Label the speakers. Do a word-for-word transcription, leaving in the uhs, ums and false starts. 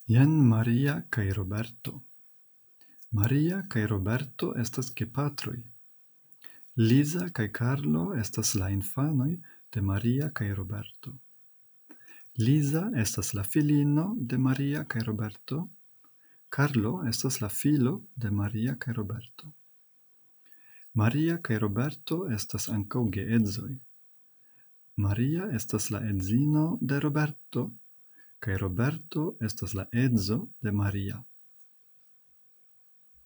Speaker 1: Jen Maria kaj Roberto. Maria kaj Roberto estas gepatroj. Lisa kaj Carlo estas la infanoj de Maria kaj Roberto. Lisa estas la filino de Maria kaj Roberto. Carlo estas la filo de Maria kaj Roberto. Maria kaj Roberto estas ankaŭ geedzoj. Maria estas la edzino de Roberto, kaj Roberto estas la edzo de Maria.